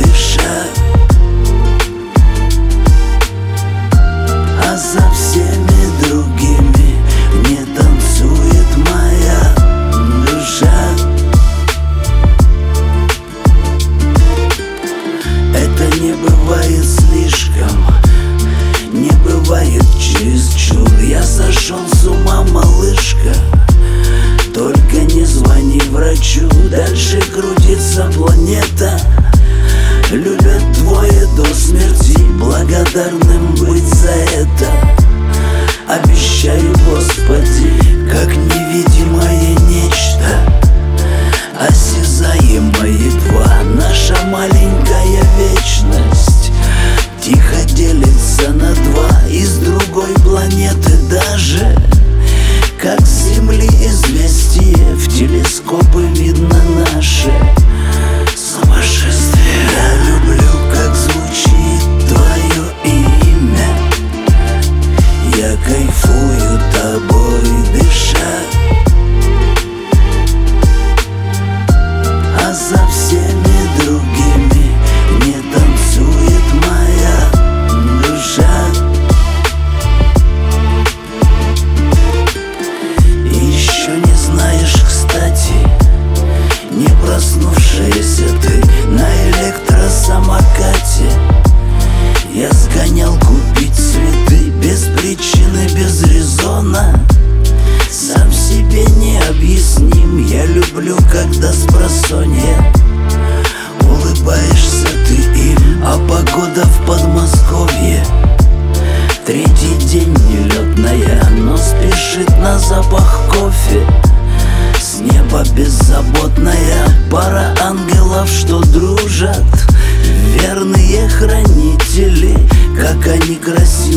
дыша, а за всеми другими не танцует моя душа. Это не бывает слишком, не бывает чересчур. Я сошел с ума, малышка, только не звони врачу. Дальше крутится планета, любят двое до смерти, благодарным быть за это. Обещаю, Господи, как невидимое нечто, осязаемое едва, наша маленькая вечность тихо делится на два. Из другой планеты даже, как с Земли известие, в телескопы видно наше сумасшествие. Я люблю, как звучит твое имя, я кайфую тобой дыша, а за всеми другими не танцует моя душа. И еще не знаешь, кстати, не проснувшаяся ты на электросамокате. Я сгонял купить цветы без причины, без резона, сам себе не объясним. Я люблю, когда спросонья улыбаешься ты им, а погода в Подмосковье третий день нелетная, но спешит на запах кофе. С неба беззаботная пара ангелов, что дружат, верные хранители, как они красивы.